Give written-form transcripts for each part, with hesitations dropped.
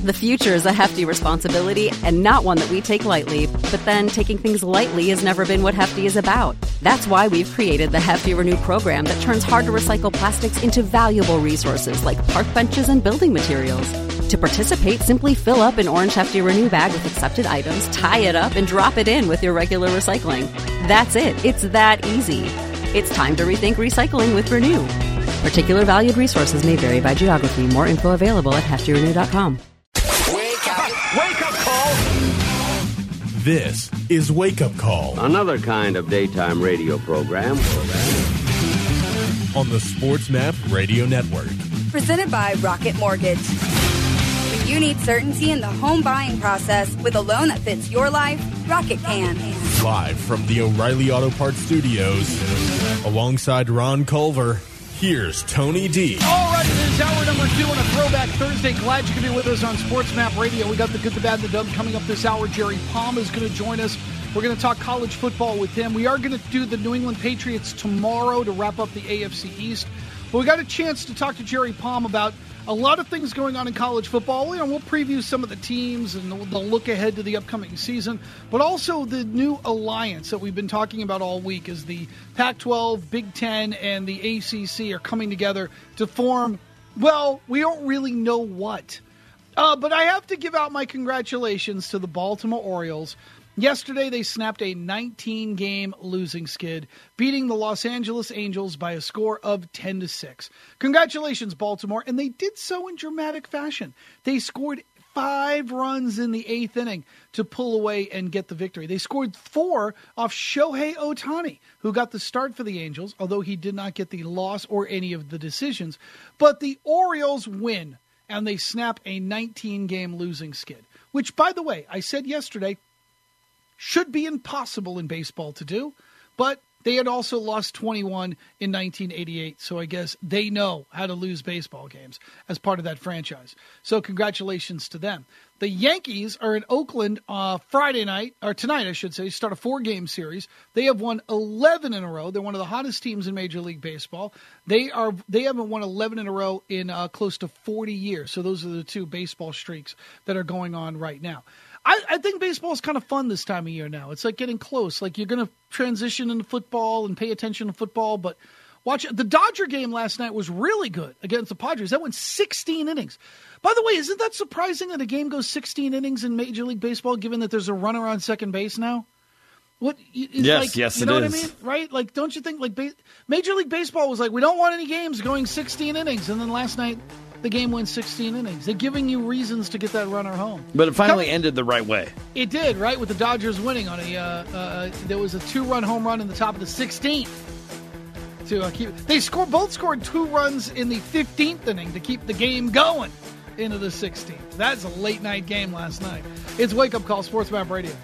The future is a hefty responsibility and not one that we take lightly, but then taking things lightly has never been what Hefty is about. That's why we've created the Hefty Renew program that turns hard-to-recycle plastics into valuable resources like park benches and building materials. To participate, simply fill up an orange Hefty Renew bag with accepted items, tie it up, and drop it in with your regular recycling. That's it. It's that easy. It's time to rethink recycling with Renew. Particular valued resources may vary by geography. More info available at heftyrenew.com. Wake up call! This is Wake Up Call. Another kind of daytime radio program. On the Sports Map Radio Network. Presented by Rocket Mortgage. When you need certainty in the home buying process with a loan that fits your life, Rocket can. Live from the O'Reilly Auto Parts Studios, alongside Ron Culver, here's Tony D. All right, it is hour number 2 on a Throwback Thursday. Glad you can be with us on Sports Map Radio. We got the good, the bad, the dumb coming up this hour. Jerry Palm is going to join us. We're going to talk college football with him. We are going to do the New England Patriots tomorrow to wrap up the AFC East. But we got a chance to talk to Jerry Palm about a lot of things going on in college football. We'll preview some of the teams and the look ahead to the upcoming season, but also the new alliance that we've been talking about all week as the Pac-12, Big Ten, and the ACC are coming together to form, well, we don't really know what. But I have to give out my congratulations to the Baltimore Orioles. Yesterday, they snapped a 19-game losing skid, beating the Los Angeles Angels by a score of 10-6. Congratulations, Baltimore, and they did so in dramatic fashion. They scored 5 runs in the 8th inning to pull away and get the victory. They scored 4 off Shohei Ohtani, who got the start for the Angels, although he did not get the loss or any of the decisions. But the Orioles win, and they snap a 19-game losing skid, which, by the way, I said yesterday, should be impossible in baseball to do, but they had also lost 21 in 1988, so I guess they know how to lose baseball games as part of that franchise. So congratulations to them. The Yankees are in Oakland Friday night, or tonight, I should say, start a 4-game series. They have won 11 in a row. They're one of the hottest teams in Major League Baseball. They haven't won 11 in a row in close to 40 years, so those are the 2 baseball streaks that are going on right now. I think baseball is kind of fun this time of year now. It's like getting close. Like you're going to transition into football and pay attention to football. But watch the Dodger game last night was really good against the Padres. That went 16 innings. By the way, isn't that surprising that a game goes 16 innings in Major League Baseball, given that there's a runner on second base now? Yes, it is. You know what I mean? Right? Like, don't you think like Major League Baseball was like, we don't want any games going 16 innings. And then last night, the game went 16 innings. They're giving you reasons to get that runner home. But it finally ended the right way. It did, right? With the Dodgers winning on there was a 2-run home run in the top of the 16th. They both scored 2 runs in the 15th inning to keep the game going into the 16th. That's a late night game last night. It's Wake Up Call, Sports Map Radio.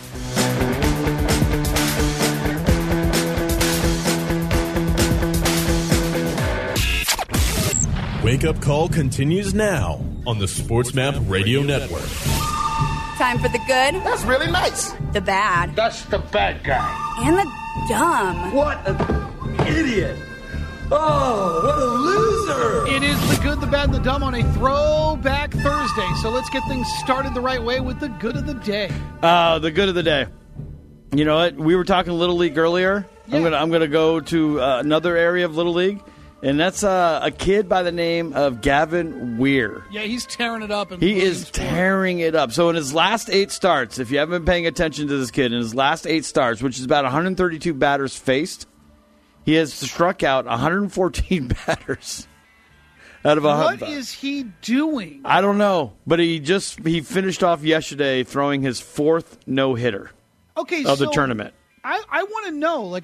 Wake Up Call continues now on the Sports Map Radio Network. Time for the good. That's really nice. The bad. That's the bad guy. And the dumb. What an idiot. Oh, what a loser. It is the good, the bad, and the dumb on a Throwback Thursday. So let's get things started the right way with the good of the day. The good of the day. You know what? We were talking Little League earlier. Yeah. I'm gonna go to another area of Little League. And that's a kid by the name of Gavin Weir. Yeah, he's tearing it up. He is tearing it up. So in his last 8 starts, if you haven't been paying attention to this kid, in his last 8 starts, which is about 132 batters faced, he has struck out 114 batters out of 100. What is he doing? I don't know. But he finished off yesterday throwing his 4th no-hitter of the tournament. I want to know,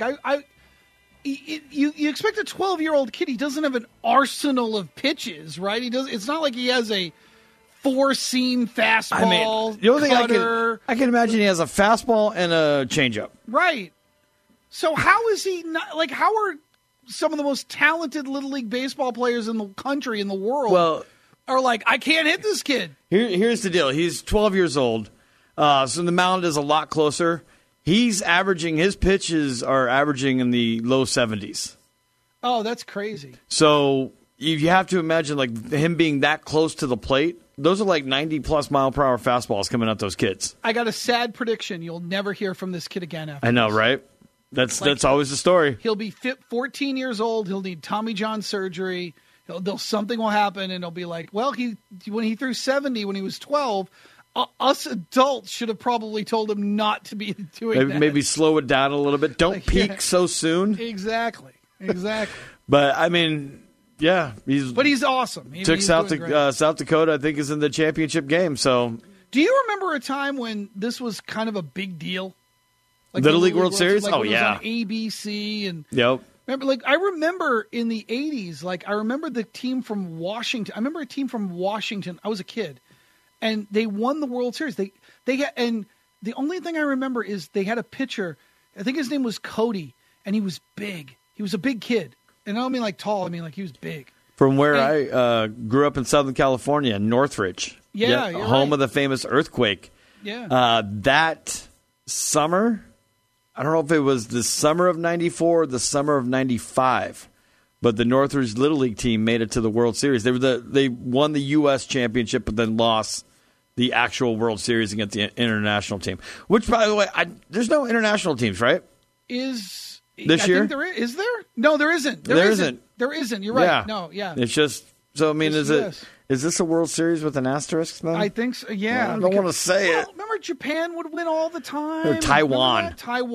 you expect a 12-year-old kid. He doesn't have an arsenal of pitches, right? It's not like he has a 4-seam fastball. I mean, the only thing I can imagine he has a fastball and a changeup. Right. So how is he not? Like, how are some of the most talented Little League baseball players in the country, in the world, are like, I can't hit this kid? Here's the deal. He's 12 years old, so the mound is a lot closer. His pitches are averaging in the low 70s. Oh, that's crazy. So you have to imagine like him being that close to the plate. Those are like 90-plus mile-per-hour fastballs coming at those kids. I got a sad prediction. You'll never hear from this kid again after I know, this. right? That's always the story. He'll be 14 years old. He'll need Tommy John surgery. Something will happen, and he'll be like, well, when he threw 70 when he was 12, us adults should have probably told him not to be doing that. Maybe slow it down a little bit. Don't peak so soon. Exactly. But, I mean... Yeah, he's awesome. Took South Dakota, I think, is in the championship game. So, do you remember a time when this was kind of a big deal? Like Little League World Series? Like oh when yeah, it was on ABC and yep. Remember, I remember in the '80s. I remember the team from Washington. I remember a team from Washington. I was a kid, and they won the World Series. They had, and the only thing I remember is they had a pitcher. I think his name was Cody, and he was big. He was a big kid. And I don't mean like tall. I mean like he was big. From where I grew up in Southern California, Northridge. Yeah, home of the famous earthquake. Yeah. That summer, I don't know if it was the summer of '94 or the summer of '95, but the Northridge Little League team made it to the World Series. They won the U.S. championship, but then lost the actual World Series against the international team. Which, by the way, there's no international teams, right? This year? Think there is there? No, there isn't. There isn't. You're right. Yeah. No, yeah. It's just so. I mean, is this a World Series with an asterisk? Then I think so. Yeah. I don't want to say it. Remember, Japan would win all the time. Or Taiwan.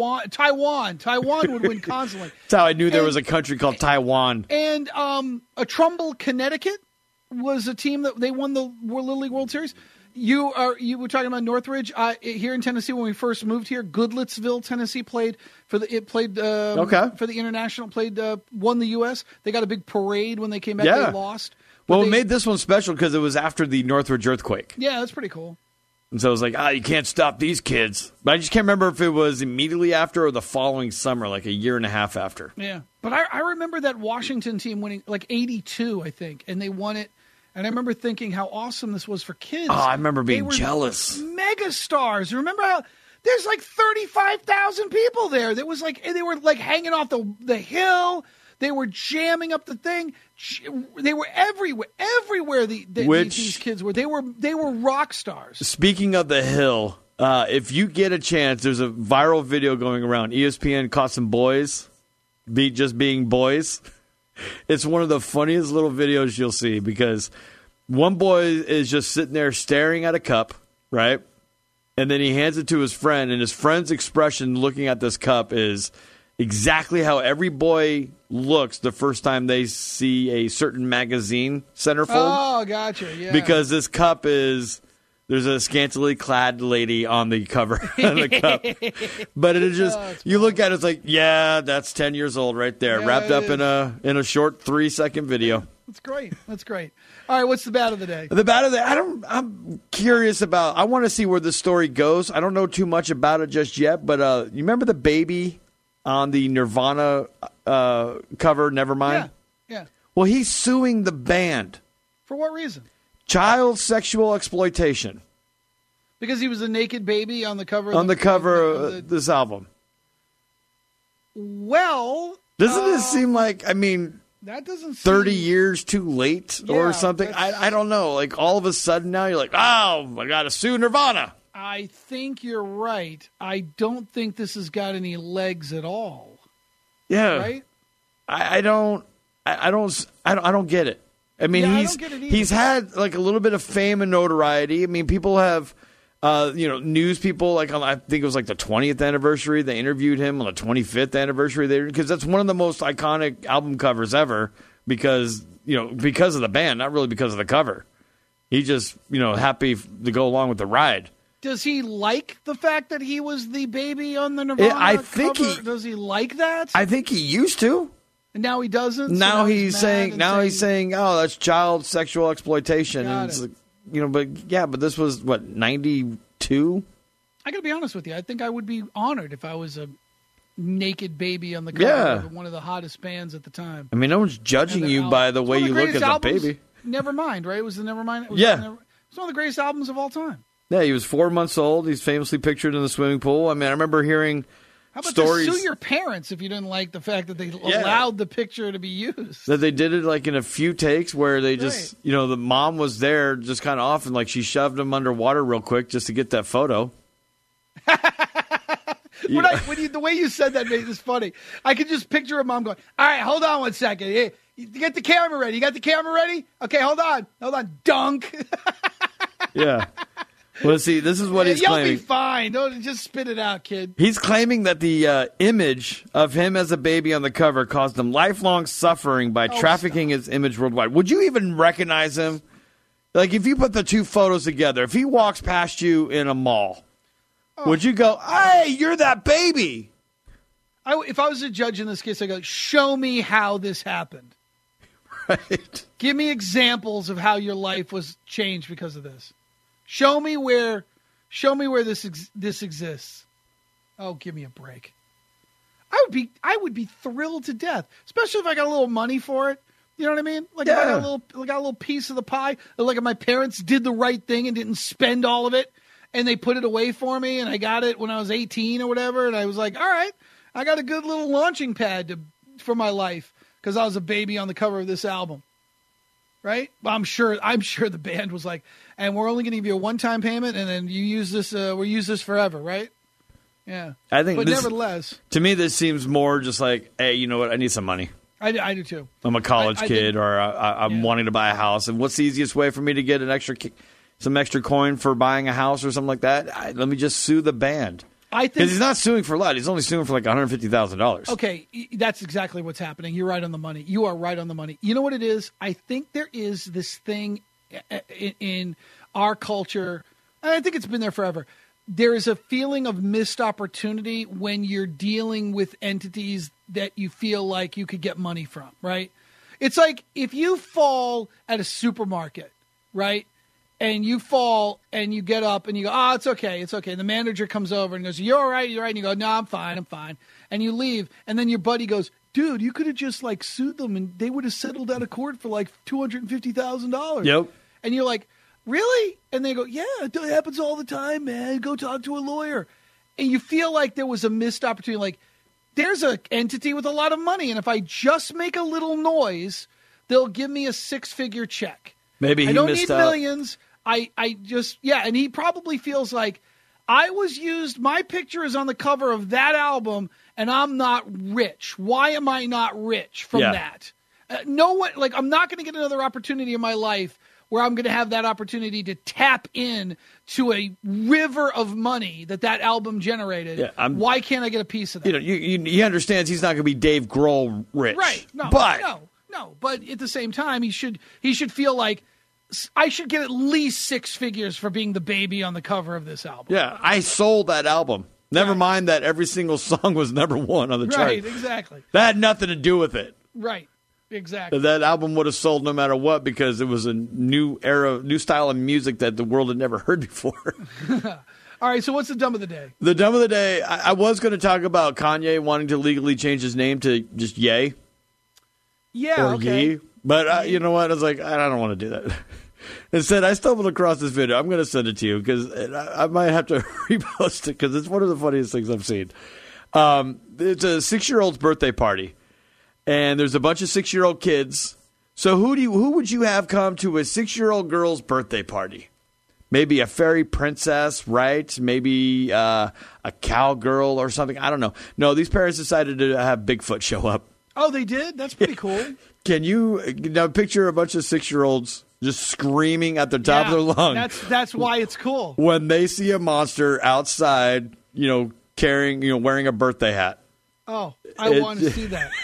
Taiwan would win constantly. That's how I knew there was a country called Taiwan. And a Trumbull, Connecticut, was a team that they won the Little League World Series. You were talking about Northridge here in Tennessee when we first moved here. Goodlettsville, Tennessee played for the international. Won the U.S. They got a big parade when they came back. Yeah. They lost. Well, it made this one special because it was after the Northridge earthquake. Yeah, that's pretty cool. And so I was like, you can't stop these kids. But I just can't remember if it was immediately after or the following summer, like a year and a half after. Yeah, but I remember that Washington team winning like '82, I think, and they won it. And I remember thinking how awesome this was for kids. Oh, I remember being jealous. Mega stars. Remember how there's like 35,000 people there. That was like they were like hanging off the hill. They were jamming up the thing. They were everywhere. These kids were. They were rock stars. Speaking of the hill, if you get a chance, there's a viral video going around. ESPN caught some boys just being boys. It's one of the funniest little videos you'll see because one boy is just sitting there staring at a cup, right? And then he hands it to his friend, and his friend's expression looking at this cup is exactly how every boy looks the first time they see a certain magazine centerfold. Oh, gotcha, yeah. Because this cup there's a scantily clad lady on the cover of the cup. But it is just, you look at it, it's like, yeah, that's 10 years old right there, wrapped up in a short 3-second video. That's great. That's great. All right, what's the bat of the day? The bat of the day, I'm curious about, I want to see where this story goes. I don't know too much about it just yet, but you remember the baby on the Nirvana cover, Nevermind? Yeah. Well, he's suing the band. For what reason? Child sexual exploitation. Because he was a naked baby on the cover of this album. Well, doesn't this seem like, I mean, that doesn't 30 years too late or something? I don't know. Like all of a sudden now you're like, oh, I got to sue Nirvana. I think you're right. I don't think this has got any legs at all. Yeah. Right? I don't get it. I mean, he's had like a little bit of fame and notoriety. I mean, people have, news people, like I think it was like the 20th anniversary. They interviewed him on the 25th anniversary because that's one of the most iconic album covers ever because of the band, not really because of the cover. He just, happy to go along with the ride. Does he like the fact that he was the baby on the Nirvana cover? Does he like that? I think he used to. And now he doesn't. Now he's saying, "Oh, that's child sexual exploitation." And it's like, but this was what 92. I got to be honest with you. I think I would be honored if I was a naked baby on the cover of one of the hottest bands at the time. I mean, no one's judging you by the way you look as a baby. Nevermind, right? It was the Nevermind. It was one of the greatest albums of all time. Yeah, he was 4 months old. He's famously pictured in the swimming pool. I mean, I remember hearing How about stories to sue your parents if you didn't like the fact that they allowed the picture to be used? that they did it like in a few takes where they just, the mom was there just kind of off and like she shoved him underwater real quick just to get that photo. The way you said that made this funny. I could just picture a mom going, all right, hold on one second. Hey, you get the camera ready. You got the camera ready? Okay, hold on. Dunk. Yeah. Well, see, this is what he's claiming. You'll be fine. Don't just spit it out, kid. He's claiming that the image of him as a baby on the cover caused him lifelong suffering by trafficking his image worldwide. Would you even recognize him? Like, if you put the two photos together, if he walks past you in a mall, would you go, hey, you're that baby? If I was a judge in this case, I'd go, show me how this happened. Right. Give me examples of how your life was changed because of this. Show me where this exists. Oh, give me a break. I would be thrilled to death, especially if I got a little money for it. You know what I mean? Like if I got a little piece of the pie. Like if my parents did the right thing and didn't spend all of it, and they put it away for me, and I got it when I was 18 or whatever, and I was like, all right, I got a good little launching pad for my life because I was a baby on the cover of this album. Right? Well, I'm sure the band was like, and we're only going to give you a one-time payment, and then you use this. We'll use this forever, right? Yeah. I think, but nevertheless, to me, this seems more just like, hey, you know what? I need some money. I do too. I'm a college kid, or I'm wanting to buy a house, and what's the easiest way for me to get some extra coin for buying a house or something like that? Let me just sue the band. Because he's not suing for a lot. He's only suing for like $150,000. Okay, that's exactly what's happening. You're right on the money. You are right on the money. You know what it is? I think there is this thing in our culture, and I think it's been there forever. There is a feeling of missed opportunity when you're dealing with entities that you feel like you could get money from, right? It's like if you fall at a supermarket, right? And you fall and you get up and you go, oh, it's okay. It's okay. And the manager comes over and goes, you're all right. You're right. And you go, no, I'm fine. And you leave. And then your buddy goes, dude, you could have just like sued them and they would have settled out of court for like $250,000. Yep. And you're like, really? And they go, yeah, it happens all the time, man. Go talk to a lawyer. And you feel like there was a missed opportunity. Like there's an entity with a lot of money. And if I just make a little noise, they'll give me a 6-figure check. Maybe I don't need millions. And he probably feels like I was used. My picture is on the cover of that album, and I'm not rich. Why am I not rich from that? I'm not going to get another opportunity in my life where I'm going to have that opportunity to tap in to a river of money that album generated. Yeah, why can't I get a piece of that? He understands he's not going to be Dave Grohl rich, right? No. But at the same time, he should feel like, I should get at least 6 figures for being the baby on the cover of this album. Yeah, I sold that album. Never mind that every single song was number one on the chart. Right, exactly. That had nothing to do with it. Right, exactly. That album would have sold no matter what because it was a new style of music that the world had never heard before. All right, so what's the dumb of the day? The dumb of the day, I was going to talk about Kanye wanting to legally change his name to just Ye. Yeah, or okay. Ye. But you know what? I was like, I don't want to do that. Instead, I stumbled across this video. I'm going to send it to you because I might have to repost it because it's one of the funniest things I've seen. It's a 6-year-old's birthday party, and there's a bunch of 6-year-old kids. So who would you have come to a 6-year-old girl's birthday party? Maybe a fairy princess, right? Maybe a cowgirl or something. I don't know. No, these parents decided to have Bigfoot show up. Oh, they did? That's pretty cool. Can you now picture a bunch of 6-year-olds just screaming at the top of their lungs? That's why it's cool. When they see a monster outside, carrying, wearing a birthday hat. Oh, I want to see that.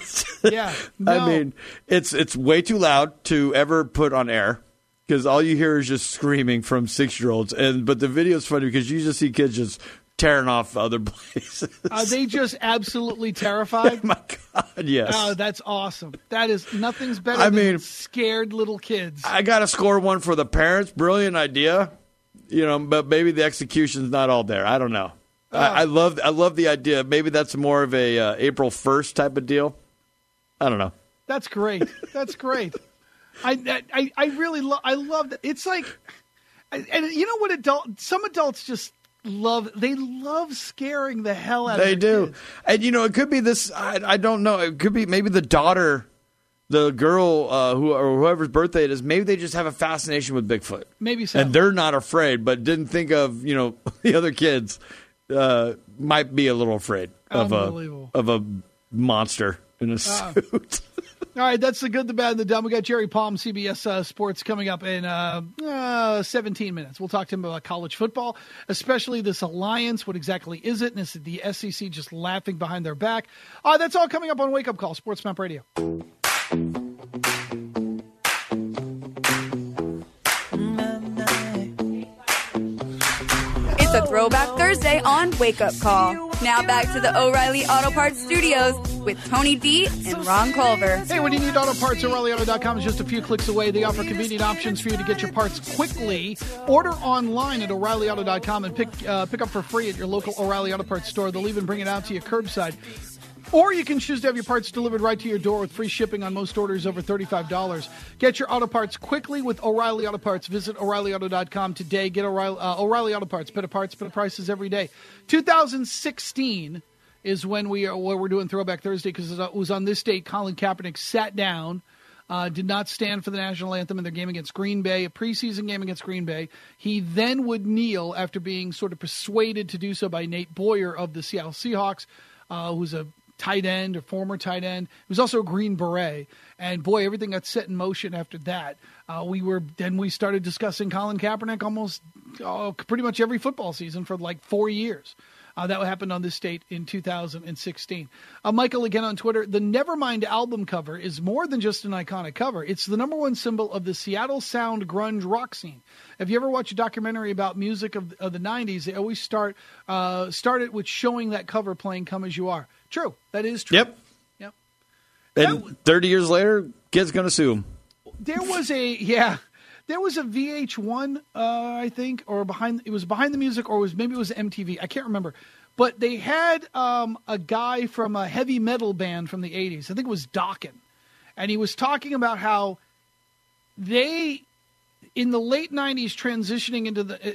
No. I mean, it's way too loud to ever put on air because all you hear is just screaming from 6-year-olds. But the video's funny because you just see kids just tearing off other places. Are they just absolutely terrified? Oh my God, yes. Oh, that's awesome. That is nothing's better than scared little kids. I got to score one for the parents. Brilliant idea, but maybe the execution's not all there. I don't know. I love the idea. Maybe that's more of a April 1st type of deal. I don't know. That's great. That's great. I really love that. It's like, and you know what some adults just love scaring the hell out of They do. kids. And, it could be this, I don't know. It could be maybe the daughter, the girl or whoever's birthday it is, maybe they just have a fascination with Bigfoot. Maybe so. And they're not afraid, but didn't think of, the other kids might be a little afraid of a monster in a suit. All right, that's the good, the bad, and the dumb. We got Jerry Palm, CBS Sports, coming up in 17 minutes. We'll talk to him about college football, especially this alliance. What exactly is it? And is the SEC just laughing behind their back? That's all coming up on Wake Up Call, Sports Map Radio. It's a Throwback Thursday on Wake Up Call. Now back to the O'Reilly Auto Parts Studios with Tony D and Ron Culver. Hey, when you need auto parts, O'ReillyAuto.com is just a few clicks away. They offer convenient options for you to get your parts quickly. Order online at O'ReillyAuto.com and pick up for free at your local O'Reilly Auto Parts store. They'll even bring it out to you curbside. Or you can choose to have your parts delivered right to your door with free shipping on most orders over $35. Get your auto parts quickly with O'Reilly Auto Parts. Visit O'ReillyAuto.com today. Get O'Reilly Auto Parts. Better parts, better prices every day. 2016 is when we're doing Throwback Thursday, because it was on this date Colin Kaepernick sat down, did not stand for the national anthem in their game against Green Bay, a preseason game against Green Bay. He then would kneel after being sort of persuaded to do so by Nate Boyer of the Seattle Seahawks, who's a tight end or former tight end. He was also a Green Beret. And boy, everything got set in motion after that. We started discussing Colin Kaepernick almost pretty much every football season for like 4 years. That happened on this date in 2016. Michael, again on Twitter, the Nevermind album cover is more than just an iconic cover. It's the number one symbol of the Seattle sound grunge rock scene. If you ever watch a documentary about music of the 90s, they always start it with showing that cover playing Come As You Are. True. That is true. Yep. And 30 years later, kid's going to sue him. There was a VH1, I think, or behind the music, or maybe it was MTV. I can't remember. But they had a guy from a heavy metal band from the 80s. I think it was Dokken. And he was talking about how they, in the late 80s transitioning into the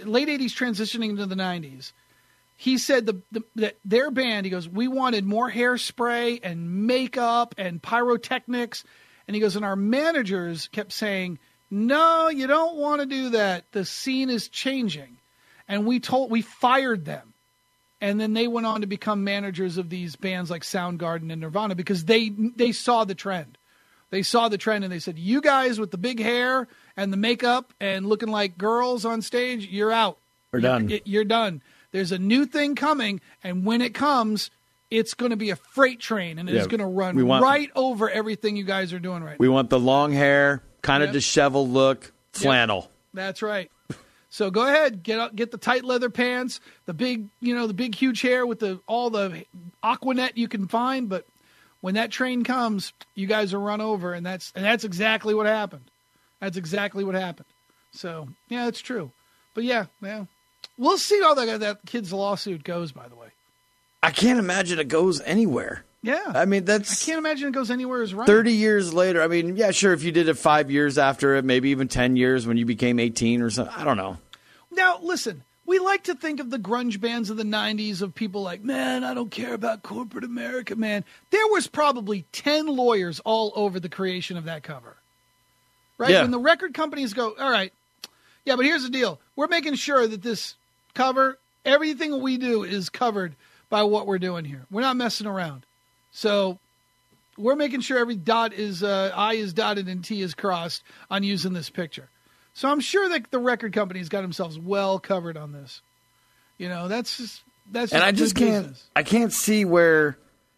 90s, he said that their band, he goes, we wanted more hairspray and makeup and pyrotechnics. And he goes, and our managers kept saying, no, you don't want to do that. The scene is changing. And we fired them. And then they went on to become managers of these bands like Soundgarden and Nirvana because they saw the trend. They saw the trend and they said, you guys with the big hair and the makeup and looking like girls on stage, you're out. We're done. You're done. There's a new thing coming, and when it comes, it's going to be a freight train, and it's going to run right over everything you guys are doing right now. We want the long hair, kind of disheveled look, flannel. Yep. That's right. So go ahead, get the tight leather pants, the big huge hair with all the Aquanet you can find. But when that train comes, you guys are run over, and that's exactly what happened. That's exactly what happened. So yeah, it's true. But yeah. We'll see how that kid's lawsuit goes, by the way. I can't imagine it goes anywhere. Yeah. I mean, I can't imagine it goes anywhere as right. 30 years later. I mean, yeah, sure, if you did it 5 years after it, maybe even 10 years when you became 18 or something. I don't know. Now, listen, we like to think of the grunge bands of the 90s of people like, man, I don't care about corporate America, man. There was probably 10 lawyers all over the creation of that cover. Right? Yeah. When the record companies go, all right, yeah, but here's the deal. We're making sure that this cover, everything we do is covered by what we're doing here. We're not messing around. So we're making sure every I is dotted and T is crossed on using this picture. So I'm sure that the record company's got themselves well covered on this. That's just and I just can't see where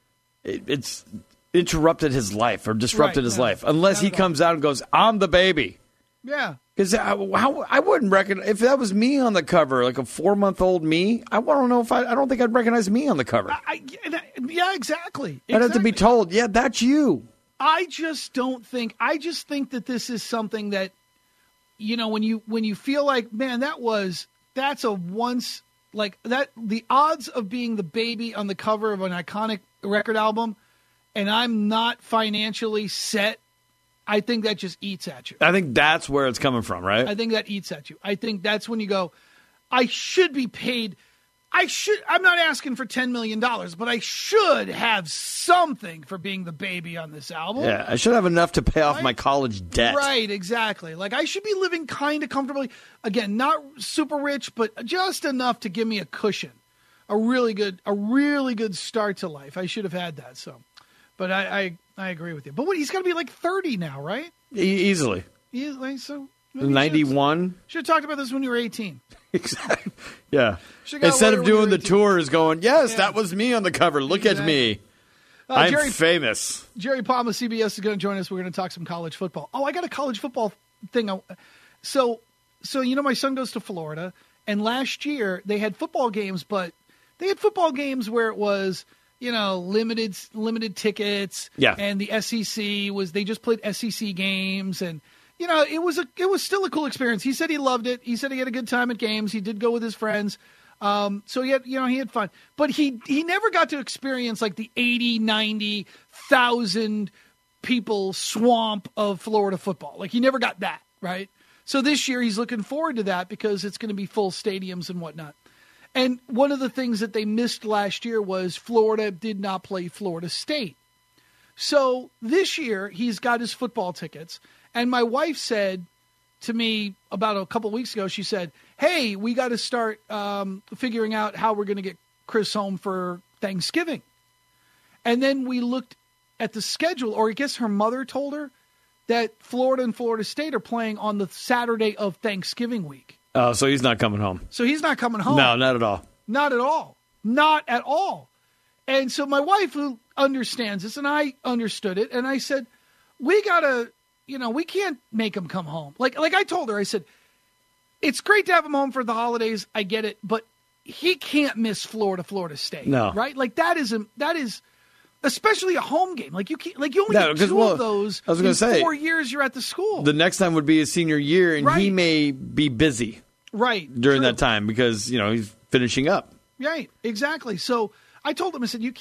it's interrupted his life or disrupted his life unless he comes out and goes, I'm the baby. Yeah. Because I wouldn't recognize, if that was me on the cover, like a 4-month-old me, I don't think I'd recognize me on the cover. Yeah, exactly. I'd have to be told, yeah, that's you. I just think that this is something that, when you feel like, man, that's a once, like that, the odds of being the baby on the cover of an iconic record album, and I'm not financially set, I think that just eats at you. I think that's where it's coming from, right? I think that eats at you. I think that's when you go, I should be paid I'm not asking for $10 million, but I should have something for being the baby on this album. Yeah, I should have enough to pay off my college debt. Right, exactly. Like, I should be living kind of comfortably. Again, not super rich, but just enough to give me a cushion. A really good start to life. I should have had that. So, but I agree with you. But he's got to be like 30 now, right? Easily. So 91. Should have talked about this when you were 18. Exactly. Yeah. Instead of doing the tours, going, yes, that was me on the cover. Look at me. I'm famous. Jerry Palm of CBS is going to join us. We're going to talk some college football. Oh, I got a college football thing. So my son goes to Florida, and last year they had football games, but they had football games where it was, limited tickets. Yeah. And the SEC they just played SEC games, and it was still a cool experience. He said he loved it. He said he had a good time at games. He did go with his friends. So he had fun, but he never got to experience like the 80, 90,000 people swamp of Florida football. Like, he never got that, right? So this year he's looking forward to that because it's going to be full stadiums and whatnot. And one of the things that they missed last year was Florida did not play Florida State. So this year he's got his football tickets. And my wife said to me about a couple of weeks ago, she said, hey, we got to start figuring out how we're going to get Chris home for Thanksgiving. And then we looked at the schedule, or I guess her mother told her that Florida and Florida State are playing on the Saturday of Thanksgiving week. Oh, so he's not coming home. So he's not coming home. No, not at all. Not at all. Not at all. And so my wife, who understands this, and I understood it, and I said, we got to, we can't make him come home. Like I told her, I said, it's great to have him home for the holidays. I get it, but he can't miss Florida State. No. Right? Like, that is especially a home game. Like, you only get two of those. I was going to say, 4 years you're at the school. The next time would be his senior year, and he may be busy. Right. During that time because, he's finishing up. Right. Exactly. So I told him, I said, we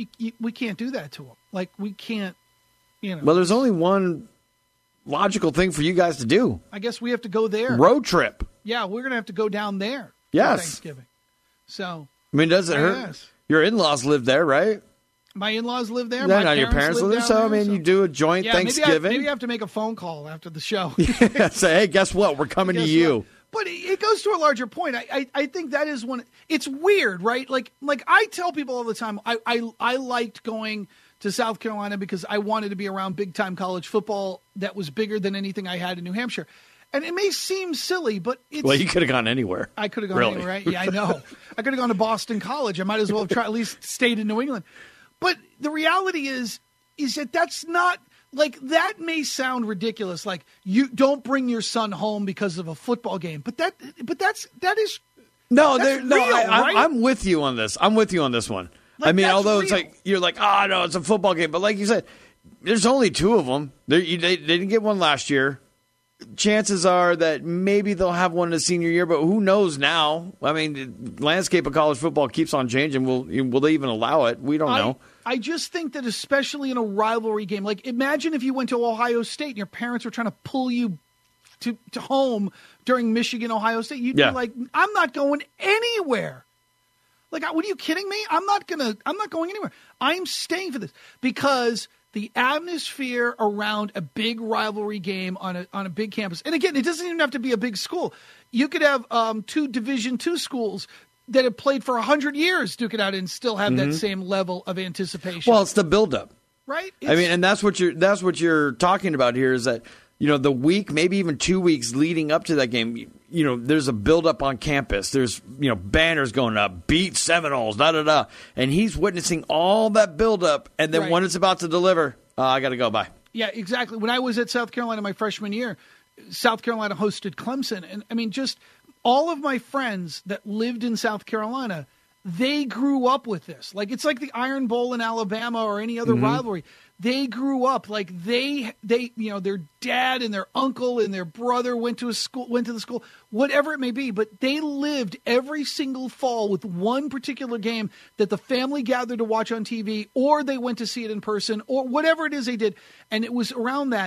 can't do that to him. Like, we can't, Well, there's only one logical thing for you guys to do. I guess we have to go there. Road trip. Yeah, we're going to have to go down there. Yes. For Thanksgiving. So. I mean, does it hurt? Yes. Your in-laws live there, right? My in-laws live there. No, my your parents live there. So, I mean, you do a joint Thanksgiving. Maybe I have to make a phone call after the show. Say, hey, guess what? We're coming to you. What? But it goes to a larger point. I think that is one. It's weird, right? Like I tell people all the time, I liked going to South Carolina because I wanted to be around big-time college football that was bigger than anything I had in New Hampshire. And it may seem silly, but it's... Well, you could have gone anywhere. I could have gone anywhere, right? Yeah, I know. I could have gone to Boston College. I might as well have at least stayed in New England. But the reality is that that's not... Like, that may sound ridiculous. Like, you don't bring your son home because of a football game. But that is... No, that's real, right? I'm with you on this. I'm with you on this one. Like, I mean, although real. it's like, you're like, no, it's a football game. But like you said, there's only two of them. They didn't get one last year. Chances are that maybe they'll have one in the senior year, but who knows now? I mean, the landscape of college football keeps on changing. Will they even allow it? We don't know. I just think that especially in a rivalry game, like imagine if you went to Ohio State and your parents were trying to pull you to home during Michigan-Ohio State. You'd be like, I'm not going anywhere. Like, what are you kidding me? I'm not going anywhere. I'm staying for this because the atmosphere around a big rivalry game on a big campus. And again, it doesn't even have to be a big school. You could have two Division II schools that have played for 100 years duke it out and still have that same level of anticipation. Well, it's the buildup, right? I mean, and that's what you're talking about here is that the week, maybe even 2 weeks leading up to that game, there's a buildup on campus. There's banners going up, beat Seminoles, and he's witnessing all that buildup, and then when it's about to deliver, I got to go. Bye. Yeah, exactly. When I was at South Carolina my freshman year, South Carolina hosted Clemson, and I mean, just all of my friends that lived in South Carolina, they grew up with this. Like, it's like the Iron Bowl in Alabama or any other rivalry. They grew up like they their dad and their uncle and their brother went to the school, whatever it may be, but they lived every single fall with one particular game that the family gathered to watch on TV, or they went to see it in person, or whatever it is they did. And it was around that.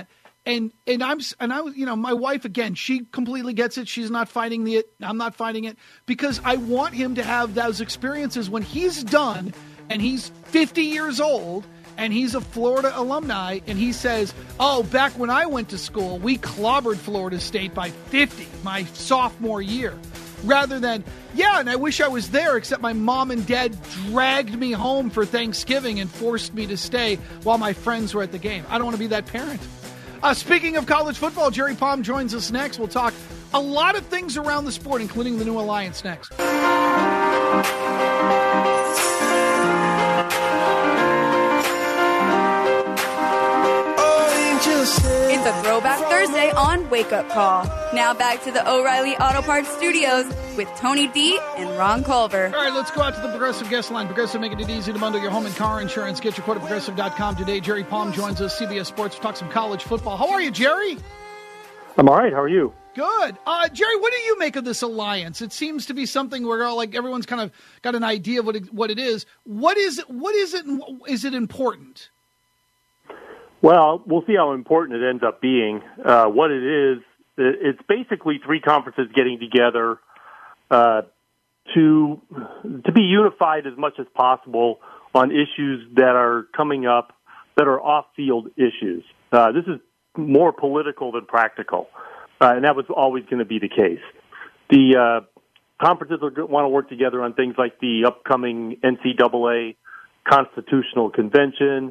And I was, my wife, again, she completely gets it. She's not fighting it. I'm not fighting it, because I want him to have those experiences when he's done and he's 50 years old and he's a Florida alumni and he says, oh, back when I went to school, we clobbered Florida State by 50 my sophomore year. Rather than, yeah, and I wish I was there, except my mom and dad dragged me home for Thanksgiving and forced me to stay while my friends were at the game. I don't want to be that parent. Speaking of college football, Jerry Palm joins us next. We'll talk a lot of things around the sport, including the new alliance next. It's a Throwback Thursday on Wake Up Call. Now back to the O'Reilly Auto Parts Studios with Tony D and Ron Culver. All right, let's go out to the Progressive guest line. Progressive, making it easy to bundle your home and car insurance. Get your quote at Progressive.com today. Jerry Palm joins us, CBS Sports. We'll talk some college football. How are you, Jerry? I'm all right. How are you? Good. Jerry, what do you make of this alliance? It seems to be something where everyone's kind of got an idea of what it is. What is it? Is it important? Well, we'll see how important it ends up being. What it is, it's basically three conferences getting together to be unified as much as possible on issues that are coming up that are off-field issues. This is more political than practical, and that was always going to be the case. The conferences want to work together on things like the upcoming NCAA Constitutional Convention,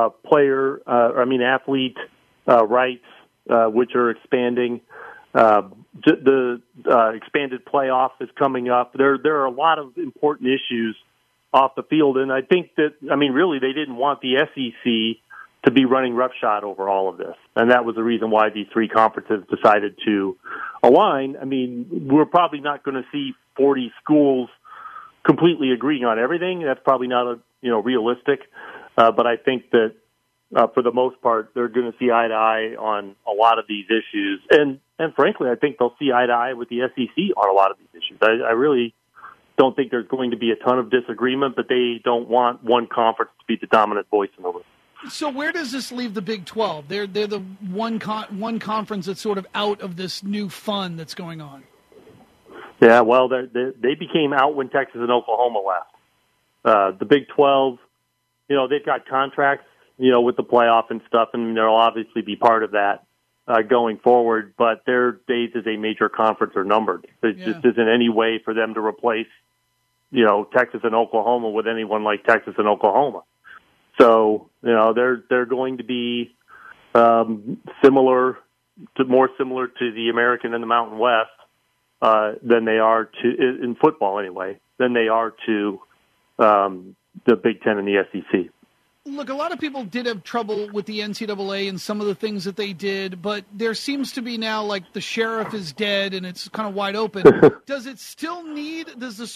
athlete rights, which are expanding. The expanded playoff is coming up. There are a lot of important issues off the field, and I think that, really they didn't want the SEC to be running roughshod over all of this, and that was the reason why these three conferences decided to align. We're probably not going to see 40 schools completely agreeing on everything. That's probably not realistic. But I think that for the most part, they're going to see eye to eye on a lot of these issues. And frankly, I think they'll see eye to eye with the SEC on a lot of these issues. I really don't think there's going to be a ton of disagreement, but they don't want one conference to be the dominant voice in the room. So where does this leave the Big 12? They're the one conference that's sort of out of this new fun that's going on. Yeah, well, they became out when Texas and Oklahoma left. The Big 12, they've got contracts, with the playoff and stuff, and they'll obviously be part of that going forward. But their days as a major conference are numbered. There just isn't any way for them to replace, Texas and Oklahoma with anyone like Texas and Oklahoma. So, they're going to be more similar to the American and the Mountain West than they are in football anyway, than they are to the Big Ten and the SEC. Look, a lot of people did have trouble with the NCAA and some of the things that they did, but there seems to be now like the sheriff is dead and it's kind of wide open. Does it still need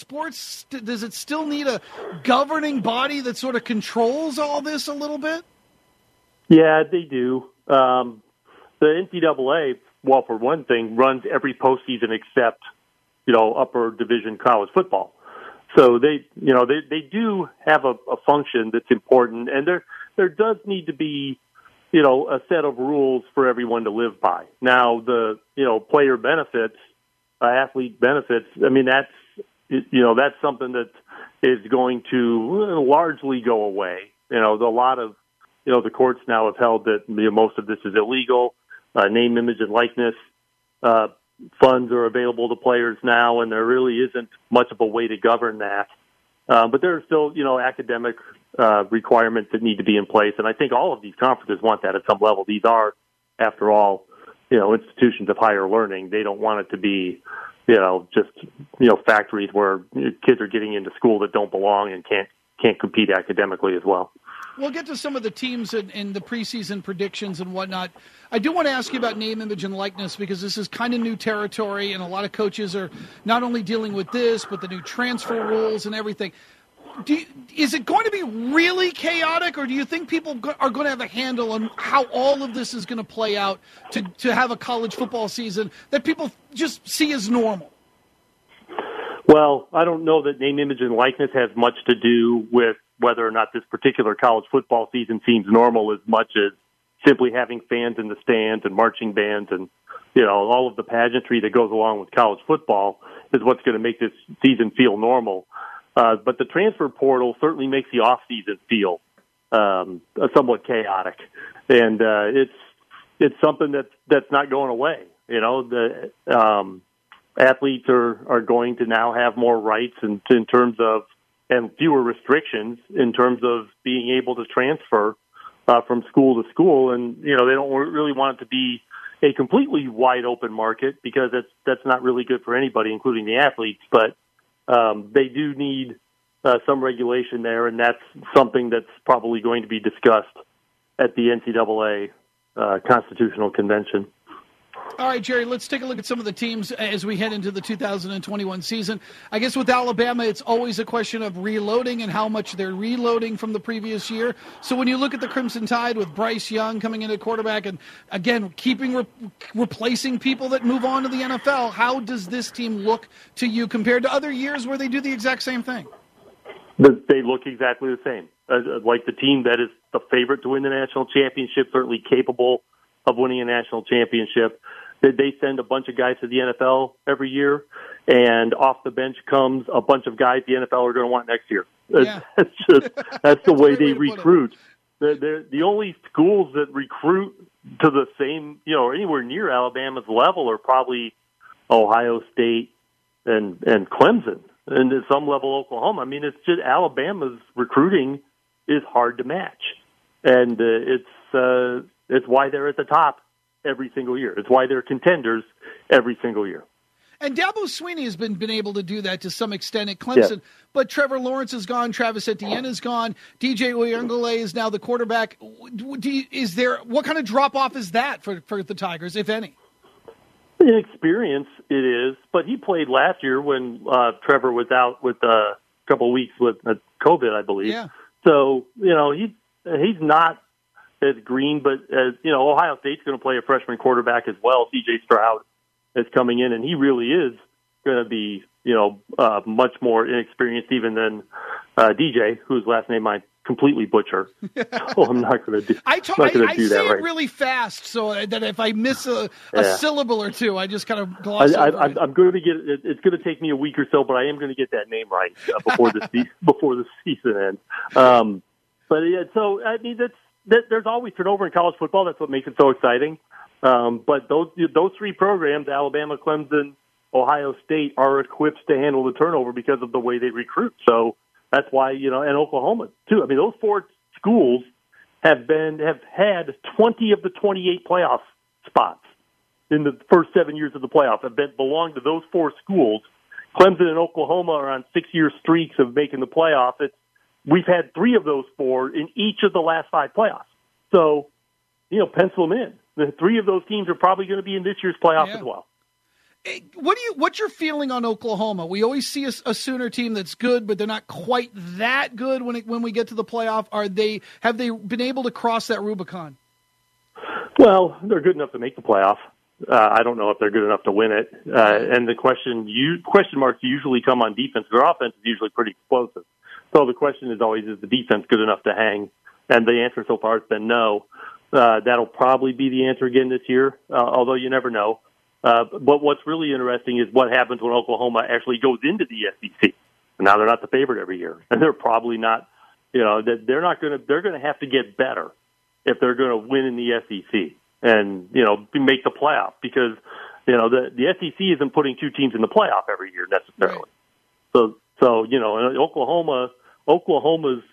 a governing body that sort of controls all this a little bit? Yeah, they do. The NCAA, well, for one thing, runs every postseason except, upper division college football. So they do have a function that's important, and there does need to be, a set of rules for everyone to live by. Now, the, player benefits, athlete benefits, that's something that is going to largely go away. A lot of, the courts now have held that most of this is illegal. Name, image, and likeness funds are available to players now, and there really isn't much of a way to govern that. But there are still, academic requirements that need to be in place, and I think all of these conferences want that at some level. These are, after all, institutions of higher learning. They don't want it to be, just factories where kids are getting into school that don't belong and can't compete academically as well. We'll get to some of the teams and the preseason predictions and whatnot. I do want to ask you about name, image, and likeness because this is kind of new territory, and a lot of coaches are not only dealing with this, but the new transfer rules and everything. Is it going to be really chaotic, or do you think people are going to have a handle on how all of this is going to play out to have a college football season that people just see as normal? Well, I don't know that name, image, and likeness has much to do with whether or not this particular college football season seems normal as much as simply having fans in the stands and marching bands and, all of the pageantry that goes along with college football is what's going to make this season feel normal. But the transfer portal certainly makes the off season feel somewhat chaotic, and it's something that's not going away. The athletes are going to now have more rights in terms of and fewer restrictions in terms of being able to transfer from school to school, and they don't really want it to be a completely wide open market because that's not really good for anybody, including the athletes. But they do need some regulation there, and that's something that's probably going to be discussed at the NCAA Constitutional Convention. All right, Jerry, let's take a look at some of the teams as we head into the 2021 season. I guess with Alabama, it's always a question of reloading and how much they're reloading from the previous year. So when you look at the Crimson Tide with Bryce Young coming in at quarterback and, again, replacing people that move on to the NFL, how does this team look to you compared to other years where they do the exact same thing? They look exactly the same. Like the team that is the favorite to win the national championship, certainly capable of winning a national championship. They send a bunch of guys to the NFL every year, and off the bench comes a bunch of guys the NFL are going to want next year. Yeah. That's the way they recruit. They're the only schools that recruit to the same, anywhere near Alabama's level are probably Ohio State and Clemson, and at some level Oklahoma. I mean, it's just Alabama's recruiting is hard to match, and it's why they're at the top every single year. It's why they're contenders every single year. And Dabo Swinney has been able to do that to some extent at Clemson, but Trevor Lawrence is gone, Travis Etienne is gone, DJ Uiagalelei is now the quarterback. What kind of drop-off is that for the Tigers, if any? In experience, it is, but he played last year when Trevor was out with a couple of weeks with COVID, I believe. Yeah. So, he's not as green, but Ohio State's going to play a freshman quarterback as well. C.J. Stroud is coming in, and he really is going to be, much more inexperienced even than DJ, whose last name I completely butcher. So I'm not going to do. I say that it really fast, so that if I miss a syllable or two, I just kind of gloss over it. I'm going to get. It's going to take me a week or so, but I am going to get that name right before the season ends. So I mean there's always turnover in college football. That's what makes it so exciting. But those three programs, Alabama, Clemson, Ohio State, are equipped to handle the turnover because of the way they recruit. So that's why, and Oklahoma too. I mean, those four schools have had 20 of the 28 playoff spots in the first 7 years of the playoff belong to those four schools. Clemson and Oklahoma are on 6-year streaks of making the playoff. We've had 3 of those 4 in each of the last 5 playoffs. So, pencil them in. The 3 of those teams are probably going to be in this year's playoff as well. What's your feeling on Oklahoma? We always see a Sooner team that's good, but they're not quite that good when we get to the playoff. Have they been able to cross that Rubicon? Well, they're good enough to make the playoff. I don't know if they're good enough to win it. And the question marks usually come on defense. Their offense is usually pretty explosive. So the question is always, is the defense good enough to hang? And the answer so far has been no. That'll probably be the answer again this year, although you never know. But what's really interesting is what happens when Oklahoma actually goes into the SEC. Now they're not the favorite every year, and they're probably not. They're not going to. They're going to have to get better if they're going to win in the SEC and make the playoff, because the SEC isn't putting 2 teams in the playoff every year necessarily. Right. So Oklahoma's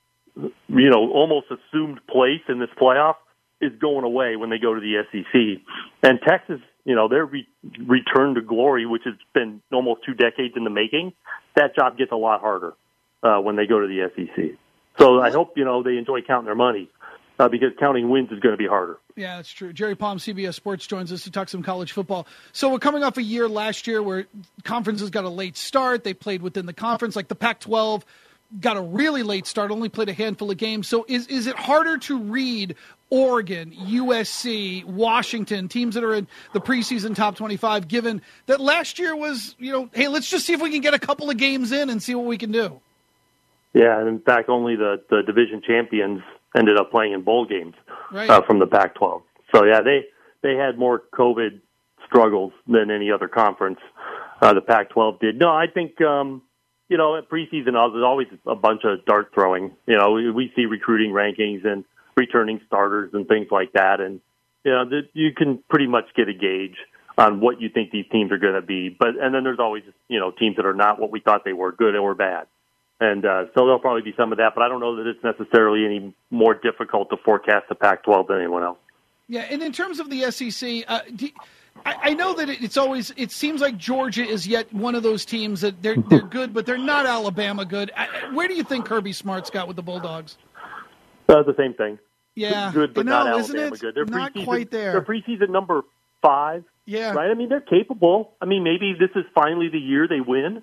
almost assumed place in this playoff is going away when they go to the SEC. And Texas, their return to glory, which has been almost 2 decades in the making, that job gets a lot harder when they go to the SEC. So I hope, they enjoy counting their money because counting wins is going to be harder. Yeah, that's true. Jerry Palm, CBS Sports, joins us to talk some college football. So we're coming off a year last year where conferences got a late start. They played within the conference, like the Pac-12 got a really late start, only played a handful of games. So is it harder to read Oregon, USC, Washington, teams that are in the preseason top 25, given that last year was, hey, let's just see if we can get a couple of games in and see what we can do? Yeah, and in fact, only the division champions ended up playing in bowl games right. From the Pac-12. So, yeah, they had more COVID struggles than any other conference. The Pac-12 did. No, I think, at preseason, there's always a bunch of dart throwing. We see recruiting rankings and returning starters and things like that. And, you can pretty much get a gauge on what you think these teams are going to be. And then there's always, teams that are not what we thought they were, good or bad. And so there'll probably be some of that, but I don't know that it's necessarily any more difficult to forecast the Pac-12 than anyone else. Yeah, and in terms of the SEC, I know that it seems like Georgia is yet one of those teams that they're good, but they're not Alabama good. Where do you think Kirby Smart's got with the Bulldogs? The same thing. Yeah. Good, but not isn't Alabama it? good. They're not quite there. They're preseason number 5. Yeah. Right? I mean, they're capable. I mean, maybe this is finally the year they win.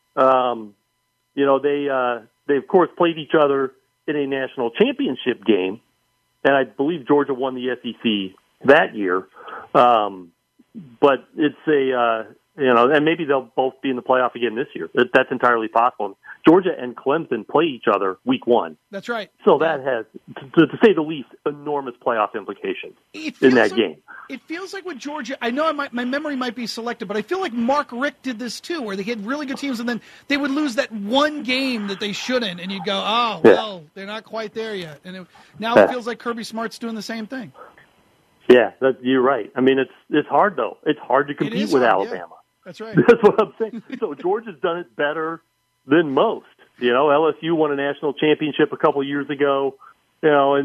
They of course played each other in a national championship game, and I believe Georgia won the SEC that year. But it's and maybe they'll both be in the playoff again this year. That's entirely possible. Georgia and Clemson play each other week 1. That's right. So that has, to say the least, enormous playoff implications in that game. It feels like with Georgia, I know my memory might be selective, but I feel like Mark Richt did this too, where they had really good teams, and then they would lose that one game that they shouldn't, and you'd go, oh, well, they're not quite there yet. And now it feels like Kirby Smart's doing the same thing. Yeah, you're right. I mean, it's hard, though. It's hard to compete with Alabama. Yeah. That's right. That's what I'm saying. So Georgia's done it better than most. LSU won a national championship a couple years ago. So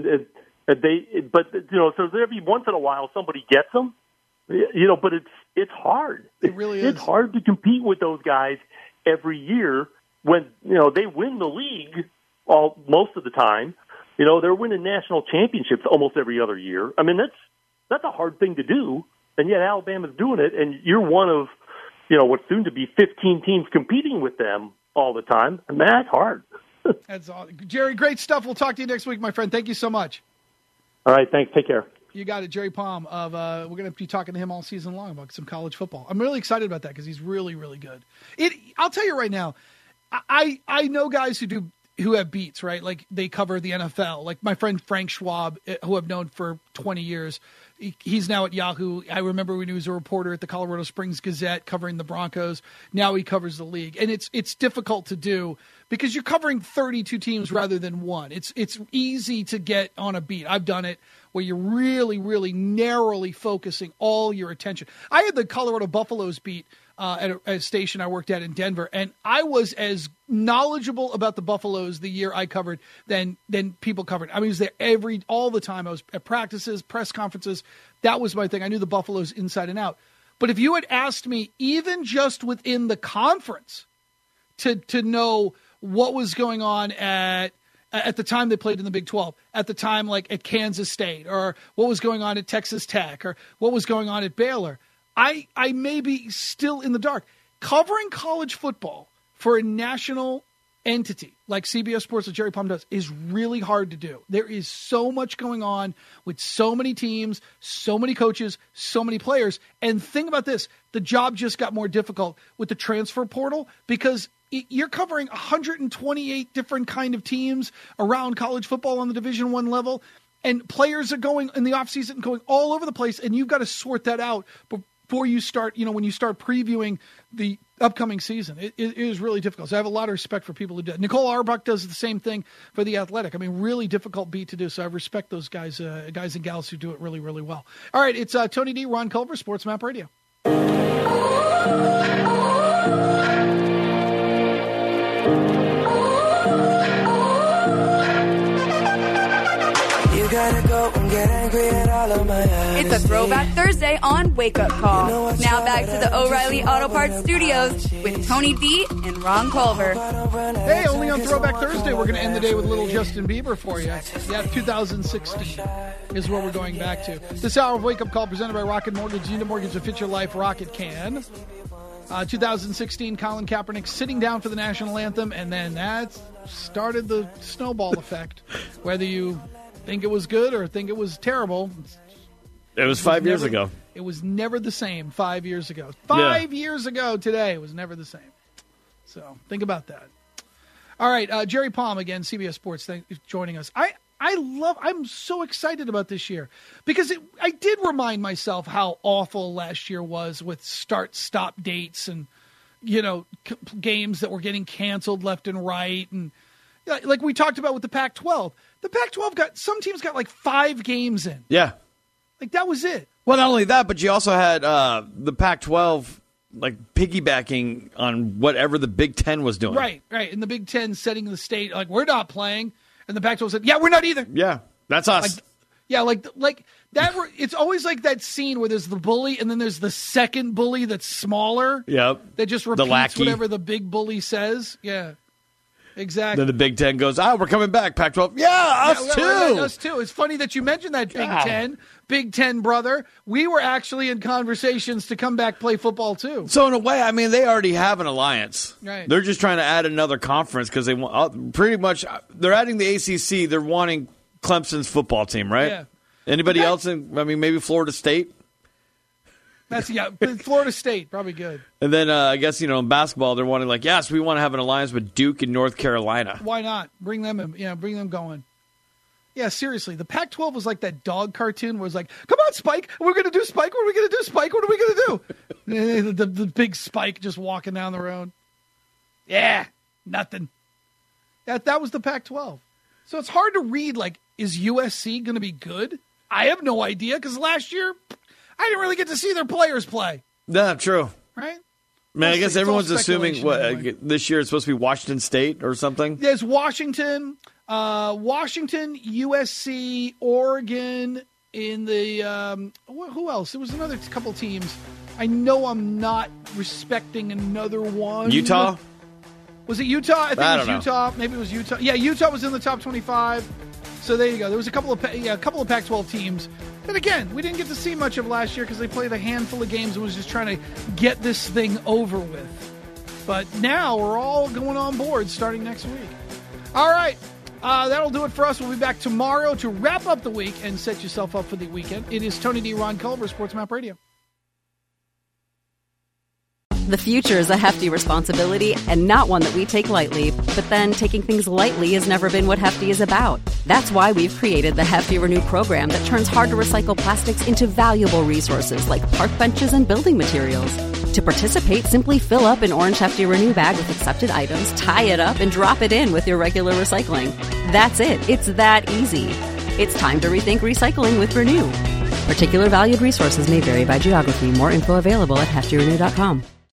every once in a while somebody gets them. But it's hard. It really is. It's hard to compete with those guys every year when they win the league most of the time. They're winning national championships almost every other year. I mean, that's a hard thing to do, and yet Alabama's doing it, and you're one of what's soon to be 15 teams competing with them all the time. I mean, that's hard. That's all. Jerry, great stuff. We'll talk to you next week, my friend. Thank you so much. All right, thanks. Take care. You got it, Jerry Palm. We're going to be talking to him all season long about some college football. I'm really excited about that because he's really, really good. I'll tell you right now, I know guys who have beats, right? Like they cover the NFL. Like my friend Frank Schwab, who I've known for 20 years. He's now at Yahoo. I remember when he was a reporter at the Colorado Springs Gazette covering the Broncos. Now he covers the league. And it's difficult to do because you're covering 32 teams rather than one. It's easy to get on a beat. I've done it where you're really, really narrowly focusing all your attention. I had the Colorado Buffaloes beat at a station I worked at in Denver, and I was as knowledgeable about the Buffaloes the year I covered than people covered. I mean, I was there all the time. I was at practices, press conferences. That was my thing. I knew the Buffaloes inside and out. But if you had asked me, even just within the conference, to know what was going on at the time they played in the Big 12, at the time like at Kansas State, or what was going on at Texas Tech, or what was going on at Baylor, I may be still in the dark. Covering college football for a national entity like CBS Sports, like Jerry Palm does, is really hard to do. There is so much going on with so many teams, so many coaches, so many players. And think about this, the job just got more difficult with the transfer portal because you're covering 128 different kind of teams around college football on the Division I level, and players are going in the offseason, going all over the place, and you've got to sort that out before you start, when you start previewing the upcoming season. It is really difficult. So I have a lot of respect for people who do it. Nicole Auerbach does the same thing for The Athletic. I mean, really difficult beat to do. So I respect those guys and gals who do it really, really well. All right, it's Tony D, Ron Culver, Sports Map Radio. It's a Throwback Thursday on Wake Up Call. Now back to the O'Reilly Auto Parts Studios with Tony D and Ron Culver. Hey, only on Throwback Thursday, we're going to end the day with a little Justin Bieber for you. Yeah, 2016 is what we're going back to. This hour of Wake Up Call presented by Rocket Mortgage. You need a mortgage to fit your life, Rocket can. 2016, Colin Kaepernick sitting down for the national anthem, and then that started the snowball effect. Whether you think it was good or think it was terrible. It was 5 years ago. It was never the same 5 years ago. 5 years ago today, it was never the same. So think about that. All right, Jerry Palm, again, CBS Sports, thanks for joining us. I I'm so excited about this year because I did remind myself how awful last year was with start-stop dates and, games that were getting canceled left and right. And like we talked about with the Pac-12. The Pac-12 some teams got like 5 games in. Yeah. Like that was it. Well, not only that, but you also had the Pac-12 like piggybacking on whatever the Big Ten was doing. Right. And the Big Ten setting the state, like, we're not playing. And the Pac-12 said, yeah, we're not either. Yeah, that's us. Like that. It's always like that scene where there's the bully and then there's the second bully that's smaller. Yep. That just repeats whatever the big bully says. Yeah. Exactly. Then the Big Ten goes, we're coming back, Pac-12. Yeah, us too. Right, us too. It's funny that you mentioned that Big Ten, brother. We were actually in conversations to come back play football too. So in a way, I mean, they already have an alliance. Right. They're just trying to add another conference because they want pretty much. They're adding the ACC. They're wanting Clemson's football team, right? Yeah. Anybody else? Maybe Florida State. Florida State, probably good. And then I guess, in basketball, they're wanting yes, we want to have an alliance with Duke and North Carolina. Why not? Bring them in. Yeah, bring them going. Yeah, seriously. The Pac-12 was like that dog cartoon where it was like, come on, Spike. We're going to do Spike. What are we going to do, Spike? What are we going to do? the big Spike just walking down the road. Yeah, nothing. That was the Pac-12. So it's hard to read, is USC going to be good? I have no idea because last year I didn't really get to see their players play. Yeah, true. Right? Man, I guess everyone's assuming this year it's supposed to be Washington State or something. There's Washington, USC, Oregon. In the who else? There was another couple teams. I know I'm not respecting another one. Utah? Was it Utah? I think it was Utah. Maybe it was Utah. Yeah, Utah was in the top 25. So there you go. There was a couple of Pac-12 teams. And again, we didn't get to see much of last year because they played a handful of games and was just trying to get this thing over with. But now we're all going on board starting next week. All right. That'll do it for us. We'll be back tomorrow to wrap up the week and set yourself up for the weekend. It is Tony D. Ron Culver, Sports Map Radio. The future is a hefty responsibility and not one that we take lightly. But then taking things lightly has never been what Hefty is about. That's why we've created the Hefty Renew program that turns hard-to-recycle plastics into valuable resources like park benches and building materials. To participate, simply fill up an orange Hefty Renew bag with accepted items, tie it up, and drop it in with your regular recycling. That's it. It's that easy. It's time to rethink recycling with Renew. Particular valued resources may vary by geography. More info available at heftyrenew.com.